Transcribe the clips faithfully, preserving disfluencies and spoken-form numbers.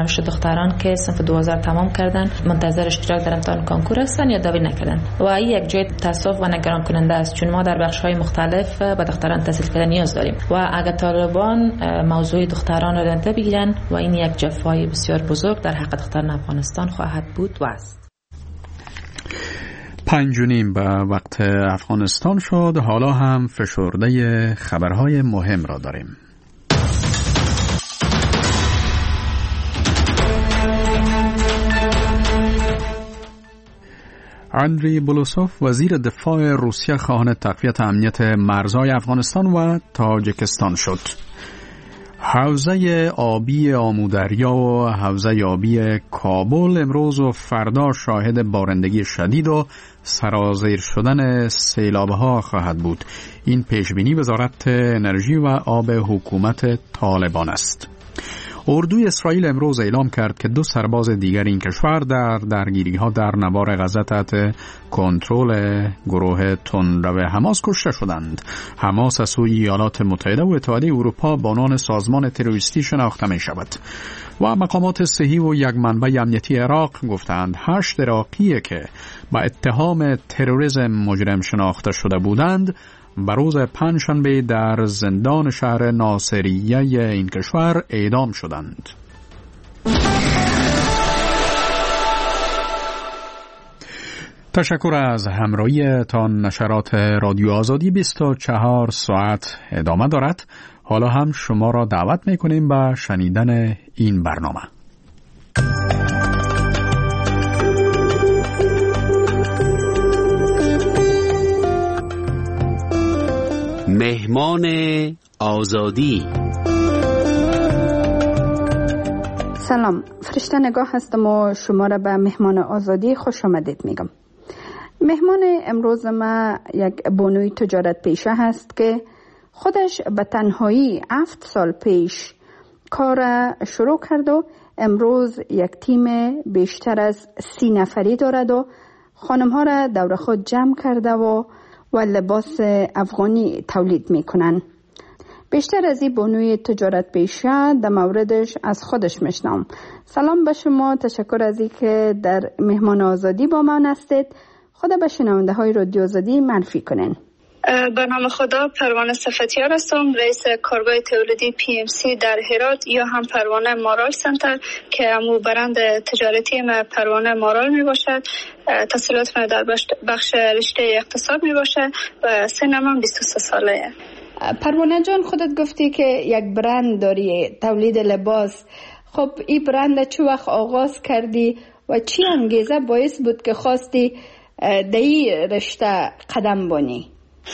هشت دختران که صنف دوازده تمام کردن منتظر اشتراک در امتحان کنکور هستن یا داوری نکردن و این یک جای تاسف و نگران کننده است، چون ما در بخش‌های مختلف به دختران تحصیل کردن نیاز داریم و اگر طالبان موضوع دختران را نادیده بگیرن و این یک جفای بسیار بزرگ در حق دختران افغانستان خواهد بود و است. پنج و نیم به وقت افغانستان شد. حالا هم فشرده خبرهای مهم را داریم. اندری بولوسوف وزیر دفاع روسیه خواهان تقویت امنیت مرزهای افغانستان و تاجیکستان شد. حوزه آبی آمودریا و حوزه آبی کابل امروز و فردا شاهد بارندگی شدید و سرازیر شدن سیلاب‌ها خواهد بود. این پیشبینی وزارت انرژی و آب حکومت طالبان است. اردوی اسرائیل امروز اعلام کرد که دو سرباز دیگر این کشور در درگیری‌ها در نوار غزه تحت کنترل گروه تندرو حماس کشته شدند. حماس از سوی ایالات متحده و اتحادیه اروپا به عنوان سازمان تروریستی شناخته می شود و مقامات صحی و یک منبع امنیتی عراق گفتند هشت عراقی که با اتهام تروریسم مجرم شناخته شده بودند به روز پنجشنبه در زندان شهر ناصریه این کشور اعدام شدند. تشکر از همراهی تا نشرات رادیو آزادی بیست و چهار ساعت ادامه دارد. حالا هم شما را دعوت می‌کنیم به شنیدن این برنامه. مهمان آزادی. سلام، فرشته نگاه هستم و شما را به مهمان آزادی خوش آمدید میگم. مهمان امروز ما یک بانوی تجارت پیشه هست که خودش به تنهایی هفت سال پیش کار شروع کرد و امروز یک تیم بیشتر از سی نفری دارد و خانم ها را دور خود جمع کرده و و لباس افغانی تولید میکنن. بیشتر از این بانوی تجارت پیشه در موردش از خودش میشنم. سلام به شما، تشکر از این که در مهمان آزادی با من هستید. خدا به شنونده های رادیو آزادی معرفی کنین. به نام خدا، پروانه صفتیار هستم، رئیس کارگاه تولیدی پی ام سی در هرات یا هم پروانه مارال سنتر که همو برند تجارتی ما پروانه مارال می باشد. تحصیلات ما در بخش رشته اقتصاد می باشد و سنم هم بیست و سه ساله. پروانه جان، خودت گفتی که یک برند داری تولید لباس. خب این برند چه وقت آغاز کردی و چی انگیزه باعث بود که خواستی در این رشته قدم بانی؟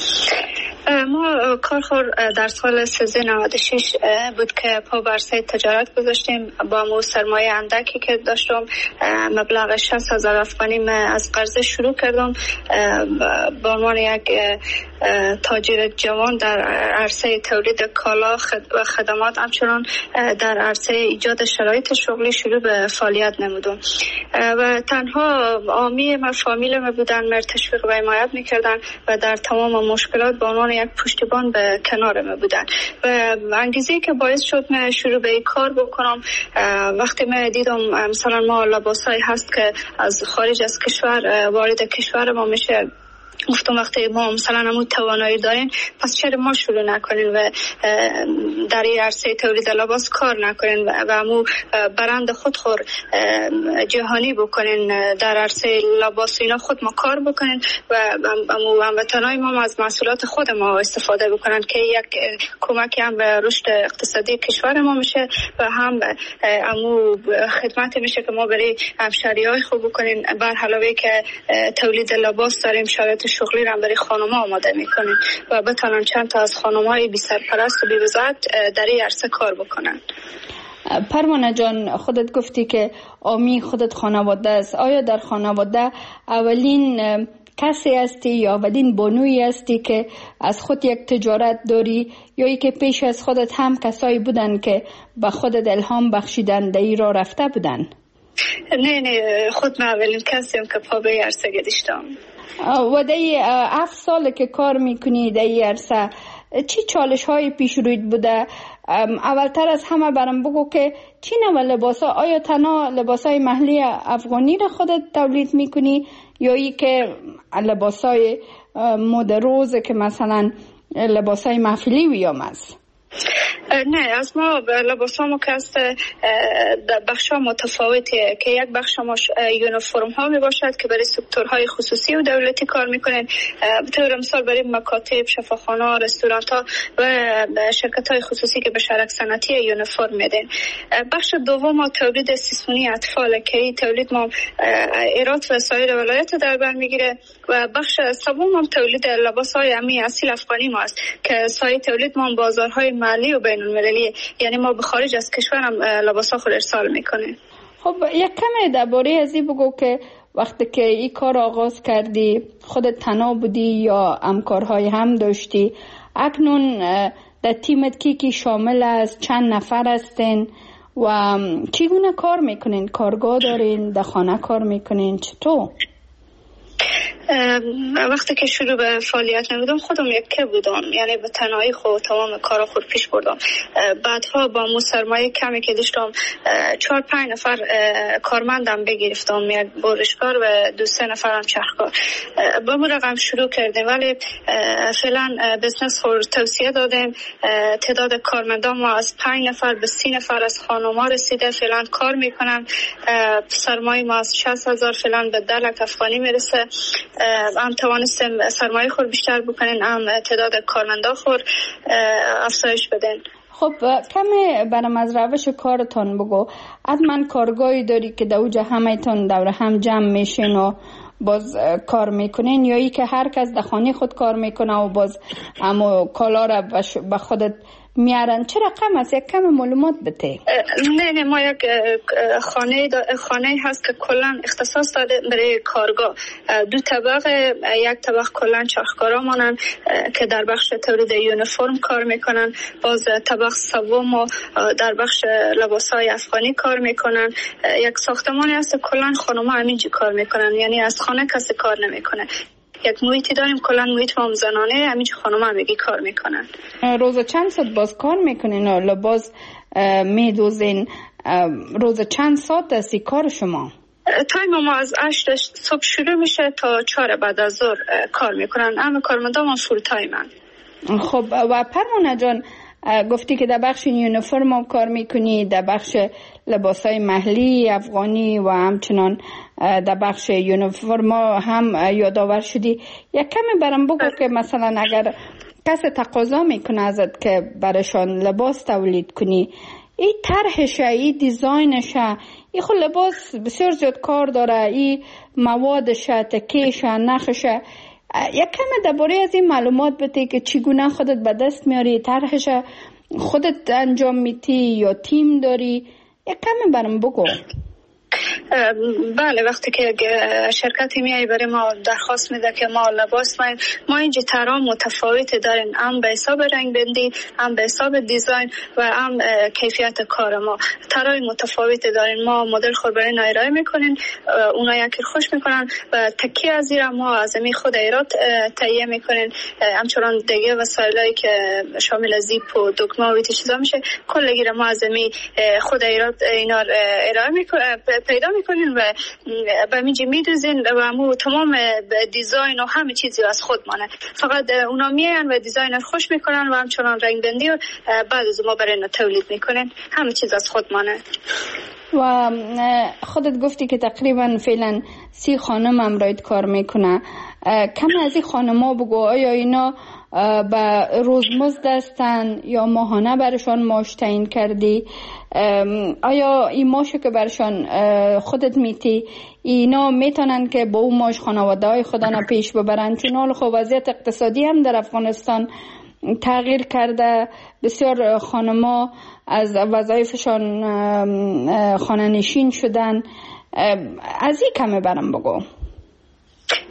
ما کارخور در سال سیزده نود و شش بود که پا بر سر تجارت گذاشتیم. با مو سرمایه اندکی که داشتم، مبلغ شصت هزار افغانی از قرضه شروع کردم. به عنوان یک تاجر جوان در عرصه تولید کالا و خدمات، همچنان در عرصه ایجاد شرایط شغلی شروع به فعالیت نمودم و تنها عامی ما فامیل ما بودن، مرد تشویق و حمایت میکردن و در تمام مشکلات به عنوان یک پشتیبان به کنار ما بودن و انگیزه که باعث شد من شروع به این کار بکنم. وقتی من دیدم مثلا ما لباسایی هست که از خارج از کشور وارد کشور ما میشه، گفتم وقتی ما مثلا همون توانایی داریم پس چرا ما شروع نکنیم و در این عرصه تولید لباس کار نکنیم و همون برند خود خور جهانی بکنین، در عرصه لباس اینا خود ما کار بکنین و همون هموطنای ما از محصولات خود ما استفاده بکنن که یک کمکی هم به رشد اقتصادی کشور ما میشه و هم همون خدمت میشه که ما برای همشهریای خوب بکنین. بر علاوه که تولید لباس داریم، شرایط شغلی را برای خانم‌ها آماده می‌کنیم و بتونن چند تا از خانم‌های بی سرپرست و بی وزارت در این عرصه کار بکنن. پروانه جان، خودت گفتی که آمی خودت خانواده است. آیا در خانواده اولین کسی هستی یا اولین بانوی هستی که از خود یک تجارت داری یا ای که پیش از خودت هم کسایی بودن که به خودت الهام بخشیدن در این راه رفته بودن؟ نه نه، خود من اولین کسیم که پا به عرصه گذاشتم. و در هفت سال که کار میکنی در این عرصه چی چالش های پیش رویت بوده؟ اولتر از همه برام بگو که چی نوع لباسا، آیا تنها لباسای محلی افغانی را خودت تولید میکنی یا ای که لباسای مد روز که مثلا لباسای محفلی ویام است؟ نه، از ما لباس ها ما که است بخش ها متفاوتیه که یک بخش ما یونیفرم ها می باشد که برای سکتورهای خصوصی و دولتی کار میکنن، به طور مثال برای مکاتب، شفاخانه، رستوران ها و شرکت های خصوصی که به شرک صنعتی یونیفرم میدن. بخش دوم ما تولید سیسونی اطفال که این تولید ما ایرات و سایر ولایت در بر میگیره و بخش سوم هم تولید لباس های امی اصیل افغانی ما است که سایر تولید ما بازارهای محلی و بین المللی، یعنی ما به خارج از کشور هم لباسا خود ارسال میکنیم. خب یک کمی درباره ازی بگو که وقتی که این کار آغاز کردی خودت تنها بودی یا همکارهای هم داشتی؟ اکنون در تیمت کی کی شامل است؟ چند نفر هستین و چگونه کار میکنین؟ کارگاه دارین؟ در خانه کار میکنین؟ چطور؟ وقتی که شروع به فعالیت نمیدم خودم یکی بودم، یعنی به تنهایی خود تمام کارا خود پیش بردم. بعدها با مو سرمایه کمی که داشتم چهار پنج نفر کارمندم بگرفتم، یک برشکار و دو سه نفرم چرخکار. با مو رقم شروع کردیم ولی فعلا بزنس خود توسعه دادیم. تعداد کارمندان ما از پنج نفر به سی نفر از خانوما رسیده، فعلا کار میکنن. سرمایه ما از شصت هزار فعلا به ده لک افغانی میرسه. هم توانستیم سرمایه خور بیشتر بکنین، هم تعداد کارمندا خور افزایش بدین. خب کمی برام از روش کارتان بگو. حتما کارگاهی داری که در اوجه همه‌تون دور هم جمع میشین و باز کار میکنین یا ای که هر کس در خانه خود کار میکنه و باز اما کالا را به خودت میارن؟ چه رقم است؟ یک کم معلومات بده. نه نه ما یک خانه خانه هست که کلا اختصاص داده برای کارگاه. دو طبقه، یک طبقه کلا چرخکارا مانن که در بخش تولید یونیفرم کار میکنن، باز طبقه سوم در بخش لباسای افغانی کار میکنن. یک ساختمانی هست کلا خانم‌ها همینجا کار میکنن، یعنی از خانه کسی کار نمیکنه. یک محیطی داریم کلا محیط ما زنانه، همینجا خانم‌ها همگی کار میکنن. روز چند ساعت باز کار میکنین و لباس میدوزین؟ روز چند ساعت است کار شما؟ تایم ما از هشت صبح شروع میشه تا چهار بعد از ظهر کار میکنن. همه کارمندان ما فول تایمن. خب و پروانه جان گفتی که در بخش یونیفرم هم کار میکنی، در بخش لباسای محلی افغانی و همچنان در بخش یونیفرم هم یادآور شدی. یک کمی برام بگو که مثلا اگر کسی تقاضا میکنه ازت که برایشان لباس تولید کنی، این طرحش، این دیزاینش، این خود لباس بسیار زیاد کار داره، این موادش، تکیش، نخش. یک کمی درباره از این معلومات بده که چگونه خودت به دست میاری؟ طرحش خودت انجام میدی یا تیم داری؟ یک کمی برام بگو. بله، وقتی که شرکتی میای برای ما درخواست میده که ما لباس ما ما اینجا طرح متفاوت داریم، هم به حساب رنگ بندی، هم به حساب دیزاین و هم کیفیت کار ما طرح متفاوت داریم. ما مدل خود برای ارائه میکنیم، اونا یکی خوش میکنن و تکی از زیر ما از می خود ایراد تهیه میکنیم. همچنان دیگه وسایلی که شامل زیپ و دکمه و چیزا میشه کلگی ما از می خود ایراد اینا ارائه میکنیم، پیدا میکنین و به میجی میدوزین و مو تمام دیزاین و همه چیزی از خود مانه. فقط اونا میان و دیزاین خوش میکنن و همچنان رنگ بندی و بعد از ما برای اینا تولید میکنن. همه چیز از خود مانه. و خودت گفتی که تقریبا فعلا سی خانم امرایت کار میکنه. کم از این خانم ها بگو، آیا اینا به روزمزد هستن یا ماهانه برشان معاش تعیین کردی؟ آیا این معاشو که برشان خودت میتی اینا میتونن که با اون معاش خانواده های خودانا پیش ببرن؟ چون حال خب وضعیت اقتصادی هم در افغانستان تغییر کرده، بسیار خانما از وظایفشان خانه نشین شدن. از این کمه برم بگو.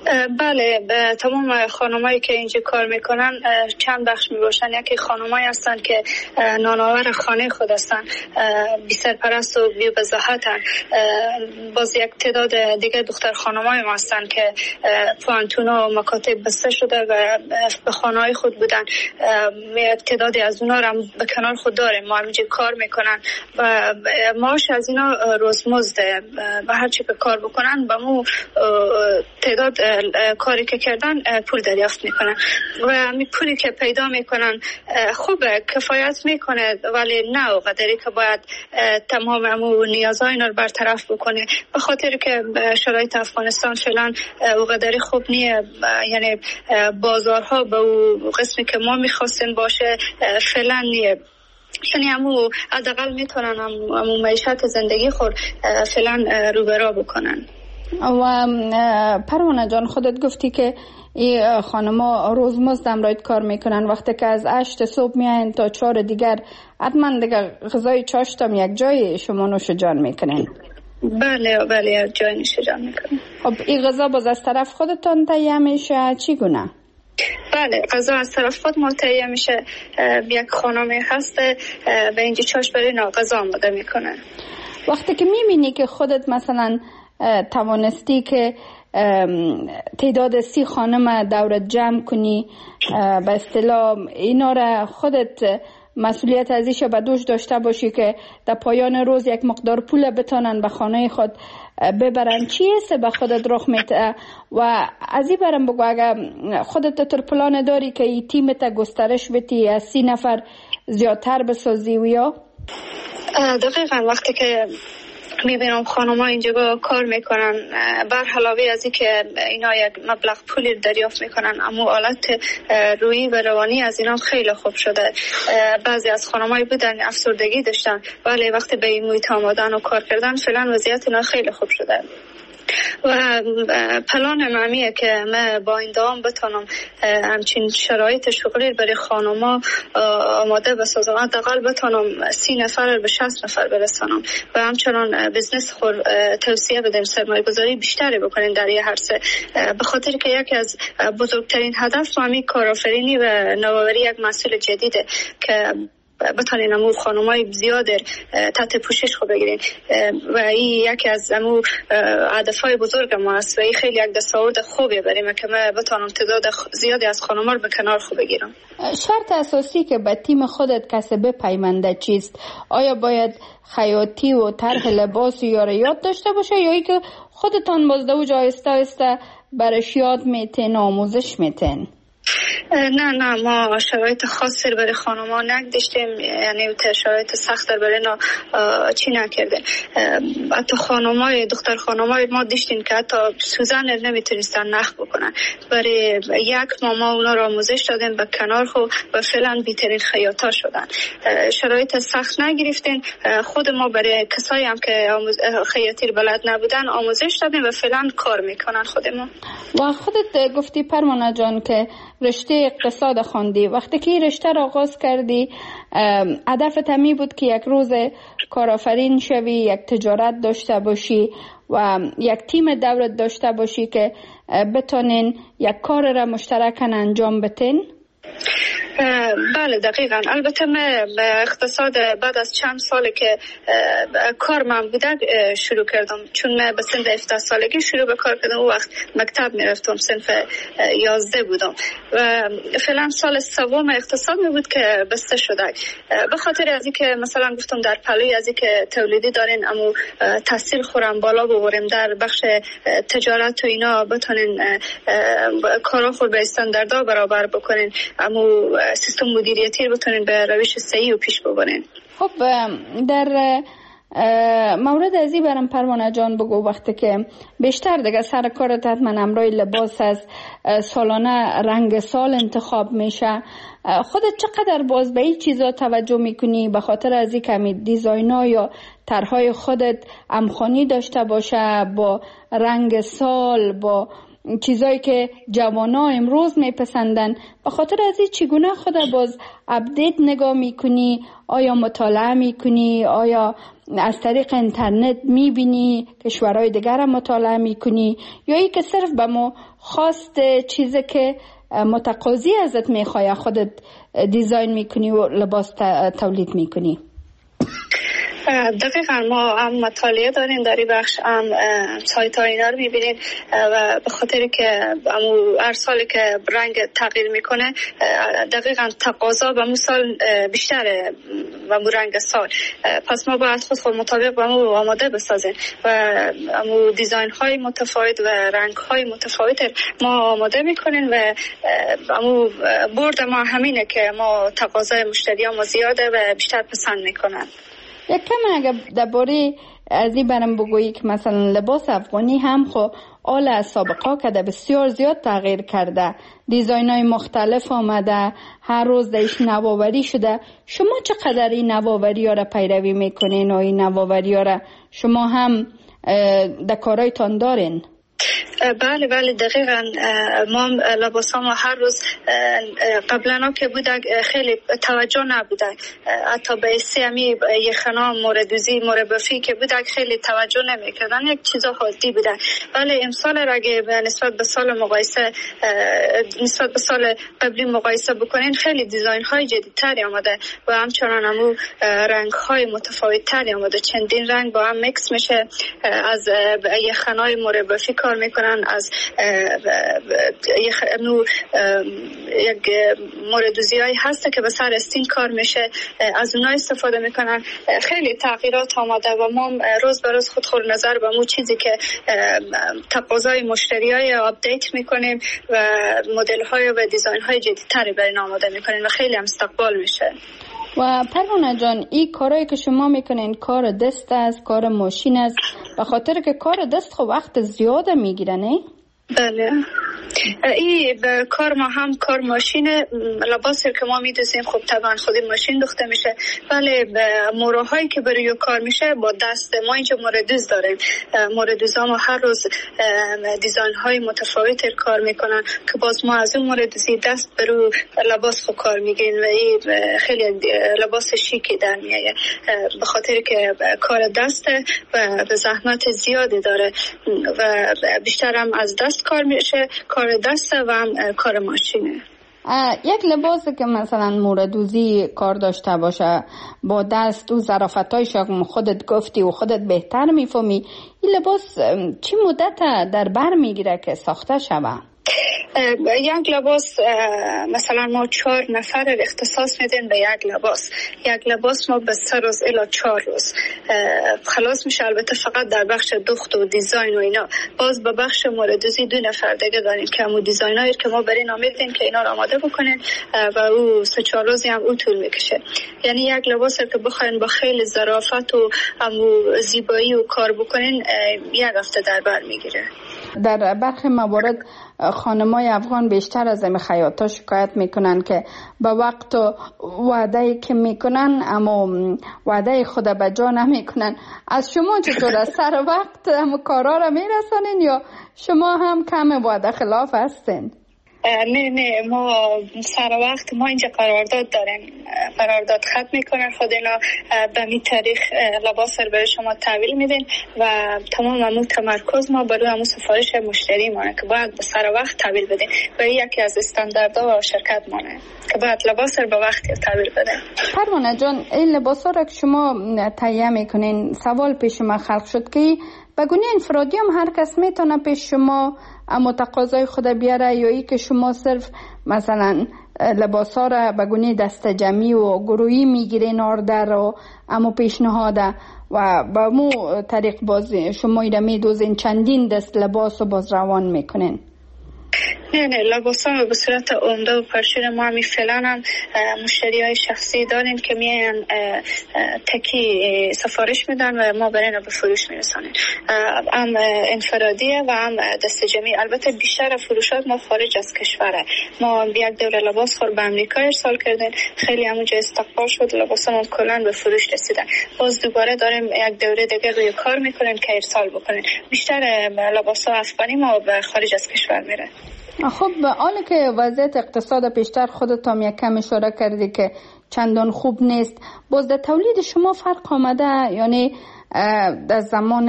بله، تمام خانمایی که اینجا کار میکنن چند بخش میباشن. یکی خانمایی هستن که نانآور خانه خود هستن، بی سرپرست و بی وضاحتن. باز یک تعداد دیگه دختر خانمای ما هستن که پوانتونا و مکاتب بسته شده و به خانه‌های خود بودن. تعدادی از اونا رو به کنار خود داریم، ما همینجا کار میکنن و معاش از اینا روزمزده و هر چی که کار بکنن به مو تعداد کاری که کردن پول دریافت میکنن و همین پولی که پیدا میکنن خوبه، کفایت میکنه، ولی نه اونقدری که باید تمام همون نیازهای اینا رو برطرف بکنه، به خاطر که شرایط افغانستان فعلا اونقدری خوب نیه. یعنی بازارها به اون قسمی که ما میخواستیم باشه فعلا نیه. یعنی همون حداقل میتونن همون معیشت زندگی خود فعلا رو به راه بکنن. و پروانه جان، خودت گفتی که این خانما روزمزد امرایت کار میکنن، وقتی که از هشت صبح میاین تا چهار دیگر حتما دیگه غذای چاشتم یک جای شما نوش جان میکنین. بله بله، یک جای نوش جان میکنین. خب این غذا باز از طرف خودتان تهیه میشه چی گونه؟ بله، غذا از طرف خود ما تهیه میشه. یک خانمی هست به اینجا چاش برای غذا آماده میکنه. وقتی که میبینی که خودت مثلا توانستی که تعداد سی خانم دورت جمع کنی، به اصطلاح اینا را خودت مسئولیت ازیش به دوش داشته باشی که در پایان روز یک مقدار پول بتانن به خانه خود ببرن، چی است به خودت رخ میده؟ و از این برم بگو اگر خودت تر پلان داری که این تیمت گسترش بدی از سی نفر زیادتر بسازی و یا؟ دقیقا وقتی که میبینم خانم‌ها اینجا کار میکنن، بر علاوه از این که اینا یک مبلغ پولی دریافت میکنن، اما حالت روحی و روانی از اینا خیلی خوب شده. بعضی از خانم‌های بودن افسردگی داشتن، ولی وقتی به این محیط آمدن و کار کردن فعلا وضعیت اینا خیلی خوب شده. و پلان مامیه که من با این دوام بتونم همچین شرایط شغلی برای خانما آماده بسازم، حداقل بتونم سی نفر به شصت نفر برسانم و همچنان بزنس خود توسعه بدیم، سرمایه گذاری بیشتری بکنیم در یه عرصه، به خاطر که یکی از بزرگترین هدف مامی کارآفرینی و نوآوری یک مسئله جدیده که بتانین امو خانمای زیاد تحت پوشش خود بگیرین و این یکی از امو هدفهای بزرگ ما است و این خیلی یک دستاورد خوبیه برای که من بتانم تعداد زیادی از خانما رو به کنار خود بگیرم. شرط اساسی که به تیم خودت کسی بپیونده چیست؟ آیا باید خیاطی و طرح لباس یا یاد داشته باشه یا ای که خودتان بازده و آهسته آهسته برش یاد میتین آموزش میتین؟ نه نه، ما شرایط خاصی برای خانم‌ها نگذاشتیم، یعنی شرایط سخت برای اینا چی نکرده. حتی خانم‌های دختر خانم‌های ما داشتیم که حتی سوزن نمیتونستن نخ بکنن، برای یک ماه ما اونا را آموزش دادیم به کنار خو و فعلا بی‌ترین خیاطا شدن. شرایط سخت نگرفتیم، خود ما برای کسایی هم که خیاطی بلد نبودن آموزش دادیم و فعلا کار میکنن خود ما. و خودت گفتی پروانه جان که رشته اقتصاد خواندی، وقتی که رشته را آغاز کردی هدفت همی بود که یک روز کارآفرین شوی، یک تجارت داشته باشی و یک تیم دورت داشته باشی که بتونین یک کار را مشترکاً انجام بدین؟ بله دقیقاً. البته من اقتصاد بعد از چند ساله که کار من بوده شروع کردم، چون من به سن هفده سالگی شروع به کار کردم. اون وقت مکتب میرفتم، صنف یازده بودم و فعلا سال سوم اقتصاد می بود که بسته شده. به خاطر از اینکه مثلا گفتم در پلوی از اینکه تولیدی دارین اما تحصیل خورم بالا ببریم در بخش تجارت و اینا بتونین کارا خود به استانداردها برابر بکنین، اما سیستم مدیریتی رو بتونین به روش صحیح و پیش ببرین. خب در مورد ازی برم پروانه جان بگو، وقتی که بیشتر دیگه سر کارت حتما امرای لباس از سالانه رنگ سال انتخاب میشه، خودت چقدر باز به این چیزا توجه میکنی به خاطر از این کمی دیزاین‌ها یا طرحهای خودت همخوانی داشته باشه با رنگ سال، با چیزایی که جوانا امروز میپسندن. به خاطر از این چگونه خود باز اپدیت نگاه میکنی؟ آیا مطالعه میکنی؟ آیا از طریق اینترنت میبینی کشورهای دیگر را مطالعه میکنی؟ یا ای که صرف به ما خواست چیزی که متقاضی ازت میخواه خودت دیزاین میکنی و لباس تولید میکنی؟ دقیقا ما هم مطالعه داریم در این بخش، هم سایت ها اینا رو میبینید و به خاطر که هر سالی که رنگ تغییر میکنه دقیقا تقاضا به مو سال بیشتره و مو رنگ سال، پس ما باید خود خود مطابق به مو آماده بسازیم و مو دیزاین های متفاوت و رنگ های متفاوت ما آماده میکنیم و مو برد ما همینه که ما تقاضای مشتری ما زیاده و بیشتر پسند میکنن. یک کم اگر درباره از این برم بگویی که مثلا لباس افغانی هم خو آل از سابقا کده بسیار زیاد تغییر کرده، دیزاین های مختلف آمده، هر روز دیش نوآوری شده. شما چقدر این نوآوری ها را پیروی میکنین و این نوآوری ها را شما هم در کارایتان دارین؟ بله بله دقیقا. ما لباس ها ما هر روز قبلا که بوده خیلی توجه نبوده، حتی به سیمی یخنا موردوزی مربفی که بوده خیلی توجه نمیکردن، یک چیزا حادی بوده. ولی امسال را اگه نسبت به سال مقایسه نسبت به سال قبلی مقایسه بکنین خیلی دیزاین های جدیدتری آمده و همچنان همون رنگ های متفاوت تری آمده. چندین رنگ با هم میکس میشه، از یخنای مربفی کار میکنن، از یک موردوزی هایی هسته که به سر استین کار میشه، از اونها استفاده میکنن. خیلی تغییرات آمده و ما روز به روز خود خور نظر به مو چیزی که تقاضای مشتری های آپدیت میکنیم و مدل های و دیزاین های جدیدتری برای آماده میکنیم و خیلی هم استقبال میشه. و پروانه جان، این کارهایی که شما میکنین کار دست است، کار ماشین است، به خاطر که کار دست خب وقت زیاده میگیره نه؟ بله، این کار ما هم کار ماشینه. لباسی که ما میدوزیم خب طبعا خودی ماشین دوخته میشه، ولی موراهایی که برای کار میشه با دست ما اینجا موردوز داریم. موردوزا ما هر روز دیزاین های متفاوت کار میکنن که باز ما از اون موردوزی دست برو لباس خود کار میگیریم و این خیلی لباس شیکی در میایه، به خاطر که کار دسته و به زحمت زیادی داره و بیشتر هم از دست کار میشه، کار دسته و هم کار ماشینه. یک لباسی که مثلا موردوزی کار داشته باشه با دست و ظرافتایش خودت گفتی و خودت بهتر میفهمی، این لباس چی مدت در بر میگیره که ساخته شوه؟ یک لباس مثلا ما چهار نفر اختصاص میدیم به یک لباس. یک لباس ما به سه روز الی چهار روز خلاص میشه. البته فقط در بخش دوخت و دیزاین و اینا. باز به بخش موردوزی دو نفر دیگه داریم که همون دیزاینایی که ما برای نامیدیم که اینا رو آماده بکنین و او سه چهار روزی هم او طول میکشه. یعنی یک لباس که بخواین با خیلی ظرافت و همون زیبایی و کار بکنین یک هفته در بر میگیره. در برخی موارد خانمای افغان بیشتر از این خیاطا شکایت میکنن که با وقت و وعده که میکنن اما وعده خود به جا نمیکنن. از شما چطور از سر وقت هم کارا را میرسانین یا شما هم کم وعده خلاف هستین؟ نه نه ما سر وقت ما اینجا قرارداد داریم، قرارداد ختم میکنن خود اینا به می تاریخ لباس رو برای شما تحویل میدین و تمام همون تمرکز ما برای همون سفارش مشتری مانه که باید به سر وقت تحویل بدین و یکی از استانداردها و شرکت مانه که باید لباس رو به وقت تحویل بدین. پروانه جان، این لباس ها رو که شما تهیه میکنین، سوال پیش ما خلق شد که بگونه انفرادی هم هر کس میتونه پیش شما اما تقاضای خود بیاره یا ای که شما صرف مثلا لباس ها را بگونه دست جمعی و گروهی میگیرین آردر و اما پیشنهاده و با مو طریق باز شما ایره میدوزین چندین دست لباس و باز روان میکنین؟ نه نه لباس ها به صورت عمده و پرشور ما همی فعلا هم مشتری های شخصی داریم که میان تکی سفارش میدن و ما برای به فروش میرسانیم. هم انفرادیه و هم دست جمعی. البته بیشتر فروشات ما خارج از کشوره. ما یک دوره لباس خور به امریکا ارسال کردیم، خیلی همونجا استقبال شد، لباس ما کلان به فروش رسیدن. باز دوباره داریم یک دوره دیگه روی کار میکنیم که ارسال بکنیم. بیشتر لباس ها افغانی ما به خارج از کشور میره. خب حالا که وضعیت اقتصاد پیشتر خودت هم یک کم اشاره کردی که چندان خوب نیست، باز در تولید شما فرق آمده؟ یعنی در زمان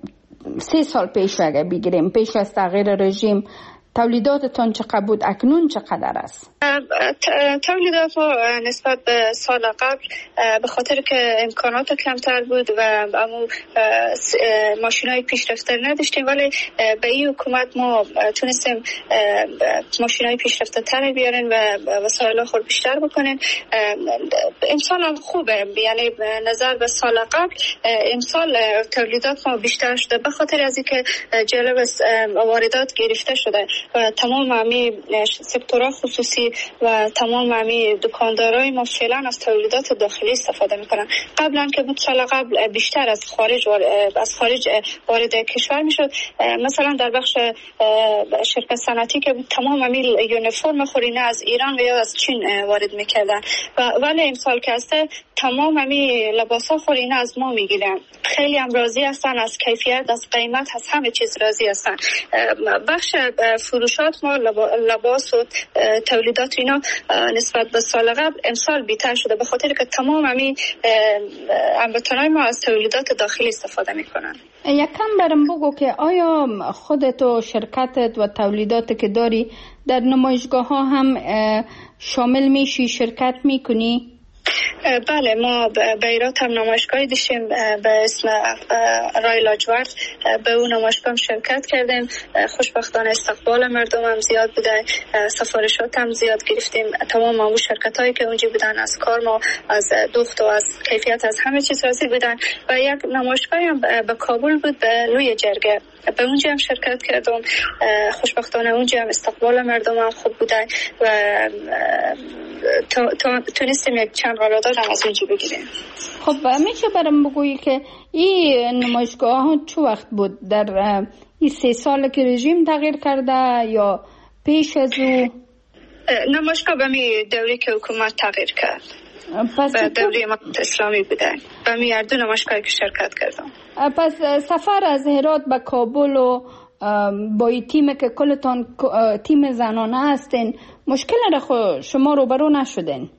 سه سال پیش اگه بگیریم، پیش از تغییر رژیم، تولیداتتان چقدر بود؟ اکنون چقدر است؟ تولیدات ما نسبت به سال قبل به خاطر که امکانات کمتر بود و امو ماشینای پیشرفته نداشتیم، ولی به این حکومت ما تونستیم ماشینای پیشرفته تر بیارن و وسایل خود بیشتر بکنن. امسال هم خوبه، یعنی نظر به سال قبل امسال تولیدات ما بیشتر شده به خاطر از اینکه جلب واردات گرفته شده و تمام همی سکتورها خصوصی و تمام همی دکاندارای ما فعلا از تولیدات داخلی استفاده میکنن. قبلا که بود سال قبل بیشتر از خارج از خارج وارد کشور میشد، مثلا در بخش شرکت صنعتی که بود تمام همی یونیفرم خورینه از ایران و یا از چین وارد میکردن و ولی امسال که هسته تمام همی لباسا خورینه از ما میگیرن. خیلی هم راضی هستن از کیفیت، از قیمت، از همه چیز راضی هستن. بخش فروشات ما لباس و تولیدات اینا نسبت به سال قبل امسال بیشتر شده به خاطر که تمام همین هموطنای ما از تولیدات داخلی استفاده میکنن. یکم برام بگو که آیا خودت و شرکتت و تولیداتی که داری در نمایشگاه ها هم شامل میشی، شرکت میکنی؟ بله، ما به ایرات هم نمایشگاهی داشتیم به اسم رای لاجورد، به اون نمایشگاه شرکت کردیم. خوشبختانه استقبال مردم هم زیاد بوده، سفارشات هم زیاد گرفتیم. تمام اون شرکت هایی که اونجا بودن از کار ما، از دخت و از کیفیت، از همه چیز راضی بودن. و یک نمایشگاهی هم به کابل بود به لوی جرگه، به اونجا هم شرکت کردم. خوشبختانه اونجا هم استقبال مردم هم خوب بوده و تونستیم یک چند قرارداد هم از اونجا بگیریم. خب میشه برام بگویی که این نمایشگاه ها چه وقت بود؟ در این سه سال که رژیم تغییر کرده یا پیش از او؟ نمایشگاه به می دوری که حکومت تغییر کرد، پس به دوری امارت اسلامی بوده. به می هر دو نمایشگاهی که شرکت کردم. پس سفر از هرات به کابل و با این تیم که کلتان تیم زنانه هستین، مشکل را شما روبرو نشدین؟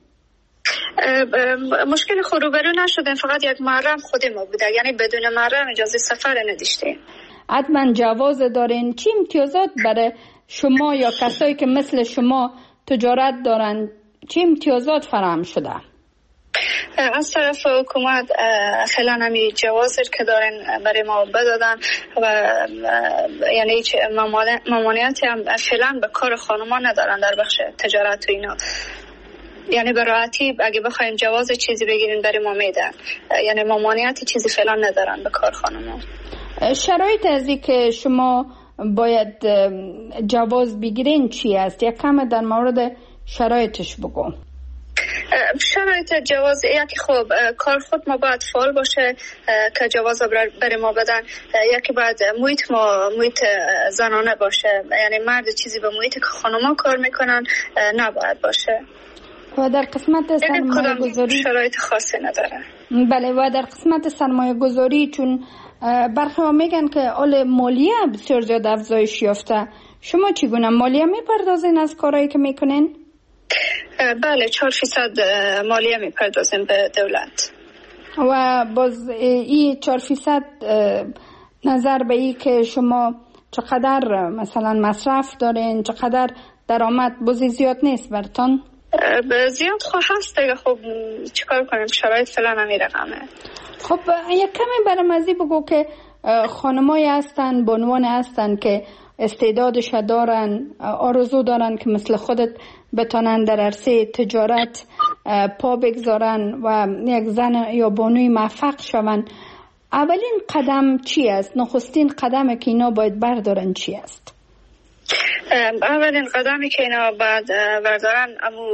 مشکل خود روبرو نشدین، فقط یک محرم خود ما بوده، یعنی بدون محرم اجازه سفر نداشتیم. حتما جواز دارین. چی امتیازات برای شما یا کسایی که مثل شما تجارت دارن، چی امتیازات فراهم شده؟ از طرف حکومت فعلا همی جوازی که دارن برای ما بدادن و یعنی ممانعتی هم فعلا به کار خانمان ندارن در بخش تجارت و اینا. یعنی به راحتی اگه بخوایم جواز چیزی بگیرین برای ما میدن، یعنی ممانعتی چیزی فعلا ندارن به کار خانمان. شرایط از این که شما باید جواز بگیرین چی است؟ یک کم در مورد شرایطش بگو. شرایط جواز یکی خوب کار خود ما باید فعال باشه که جواز برای ما بدن، یکی باید محیط ما محیط زنانه باشه، یعنی مرد چیزی به محیط که خانوما کار میکنن نباید باشه. و در قسمت سرمایه گذاری شرایط خاصی نداره. بله، و در قسمت سرمایه گذاری چون برخی ها میگن که اول مالیه بسیار زیاد افزایش یافته، شما چگونه مالیه میپردازین از کارهایی که میکنین؟ بله، چهار فیصد مالیه میپردازیم به دولت. و باز این چهار فیصد نظر به این که شما چقدر مثلا مصرف دارین، چقدر درآمد، بازی زیاد نیست برتون؟ زیاد خواه هست دیگه. خب چیکار کنیم، شرایط فعلا همی رقمه. خب یک کمی برام ازی بگو که خانمایی هستن، بانوان هستن که استعدادش دارن، آرزو دارن که مثل خودت بتانن در عرصه تجارت پا بگذارن و یک زن یا بانوی موفق شون. اولین قدم چی است؟ نخستین قدم که اینا باید بردارن چی است؟ اولین قدمی که اینا باید بردارن امو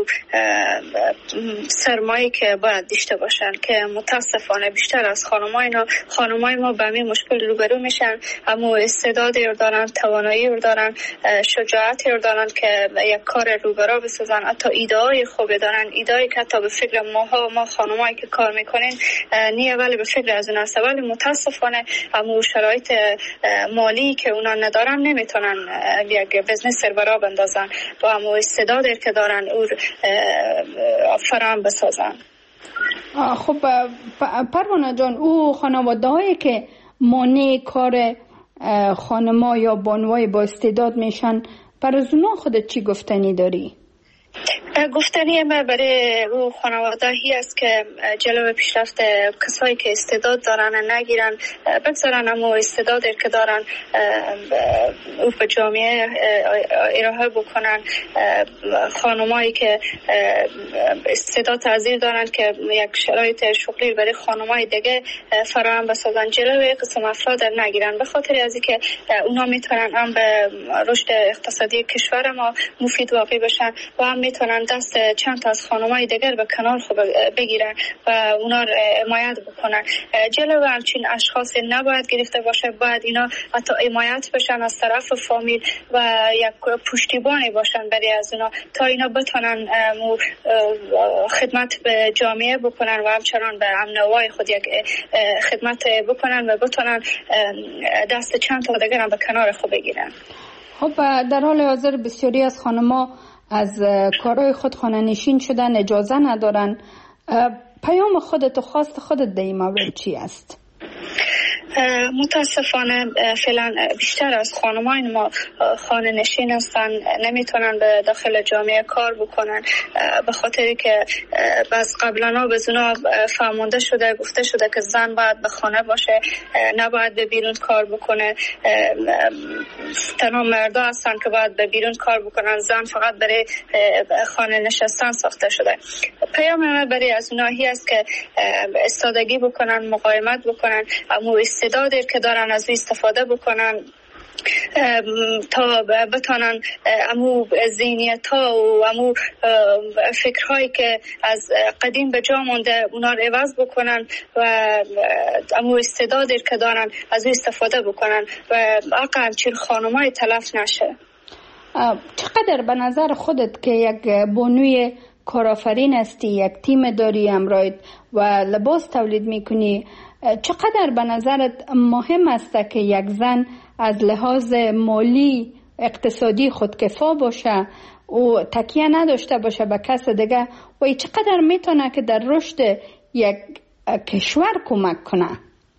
سرمایه که باید داشته باشن که متاسفانه بیشتر از خانمای اینا خانمای ما به همین مشکل روبرو میشن. امو استعدادی رو دارن، توانایی رو دارن، شجاعتی رو دارن که یک کار روبرو بسازن، حتی ایده‌های خوبی دارن، ایده‌ای که حتی به فکر ماها ما خانمایی که کار میکنین نیه ولی به فکر از اون است. ولی متاسفانه امو شرایط مالی که اونا ندارن نمیتونن یک بزنس سربرا بندازن و امو استعدادی که دارن او فراهم بسازن. خب پروانه جان، او خانواده هایی که مانع کار خانما یا بانوای با استعداد میشن، برای اونا خودت چی گفتنی داری؟ گفتنی ما برای او خانواده هی است که جلو پیشرفت کسایی که استعداد دارن نگیرن، بگذارن اما استعدادی که دارن او به جامعه ارائه بکنن. خانمایی که استعداد تحضیر دارن که یک شرایط شغلی برای خانمای دیگه فراهم بسازن، جلوی قسم افراد نگیرن، به خاطر از اینکه اونا میتونن هم به رشد اقتصادی کشور ما مفید واقع بشن و هم میتونن دست چند تا از خانمای دیگر به کنار خوب بگیرن و اونا حمایت بکنن. جلو همچین اشخاص نباید گرفته باشه، باید اینا حتی حمایت بشن از طرف فامیل و یک پشتیبانی باشن برای از اونا تا اینا بتونن خدمت به جامعه بکنن و همچنان به امن و وای خود یک خدمت بکنن و بتونن دست چند تا دیگر هم به کنار خوب بگیرن. خب در حال حاضر بسیاری از خانم‌ها از کارهای خود خانه نشین شدن، اجازه ندارن. پیام خودت و خواست خودت در این مورد چی است؟ متاسفانه فعلا بیشتر از خانمای ما خانه نشین هستن، نمیتونن به داخل جامعه کار بکنن به خاطری که بس قبلا به زنا فهمونده شده، گفته شده که زن باید به خانه باشه، نباید به بیرون کار بکنه. تنها مردا هستن که باید به بیرون کار بکنن، زن فقط برای خانه نشستن ساخته شده. پیام من برای از اونایی است که استادگی بکنن، مقاومت بکنن، اما استعدادی که دارن از استفاده بکنن تا بتانن امو ذهنیت ها و امو فکرهایی که از قدیم به جا مونده اونا رو عوض بکنن و امو استعدادی که دارن از استفاده بکنن و واقعا همچین خانمای تلف نشه. چقدر به نظر خودت که یک بانوی کارآفرین هستی، یک تیم داری همراهت و لباس تولید میکنی، چقدر به نظرت مهم است که یک زن از لحاظ مالی اقتصادی خودکفا باشه و تکیه نداشته باشه به کس دیگه و چقدر میتونه که در رشد یک کشور کمک کنه؟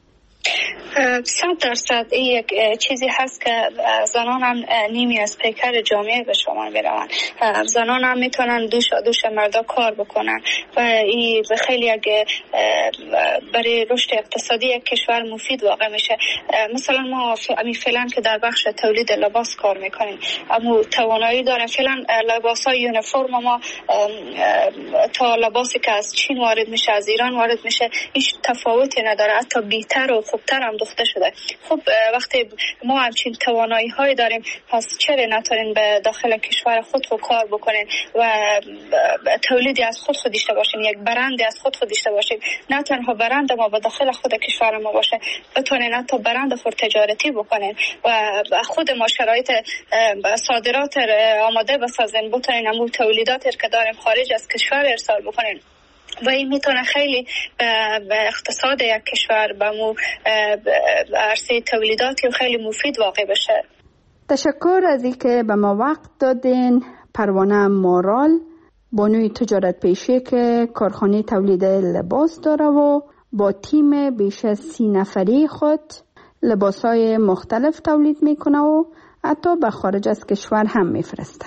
صد درصد این یک چیزی هست که زنان هم نیمی از پیکر جامعه به شما میروند. زنان هم میتونن دوش دوش مردا کار بکنن و این خیلی یک برای رشد اقتصادی یک کشور مفید واقع میشه. مثلا ما فعلا که در بخش تولید لباس کار میکنیم، اما توانایی داریم. فعلا لباس های یونیفرم ما تا لباسی که از چین وارد میشه، از ایران وارد میشه، هیچ تفاوتی نداره، حتی بی‌تر و خوبتر هم دخته شده. خب وقتی ما همچین توانایی های داریم، پس چرا نتونیم به داخل کشور خود رو کار بکنیم و تولیدی از خود خود داشته باشیم، یک برندی از خود خود داشته باشیم. نه تنها برند ما به داخل خود کشور ما باشه، بتونیم حتی برند خود تجارتی بکنیم و خود ما شرایط صادرات آماده بسازیم، بتونیم همون تولیداتی که داریم خارج از کشور ارسال بکنیم و این میتونه خیلی به اقتصاد یک کشور به مو عرصه تولیداتی خیلی مفید واقع بشه. تشکر از اینکه به ما وقت دادین. پروانه مارال، بانوی تجارت پیشه که کارخانه تولید لباس داره و با تیم بیش از سی نفری خود لباسای مختلف تولید میکنه و حتی به خارج از کشور هم میفرسته.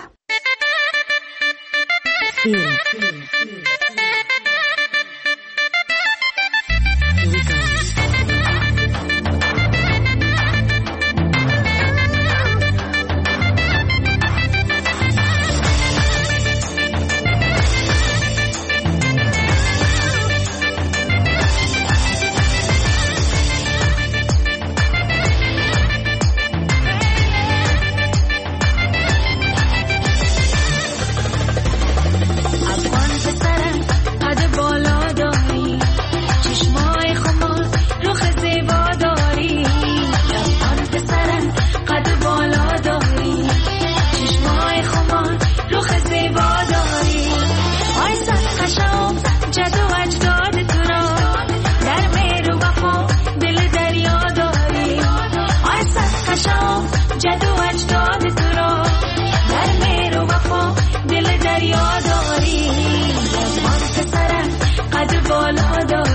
جد و اجداد تو را در مهر و وفا دل دریا داری. جوان پسرم قد بالا داری.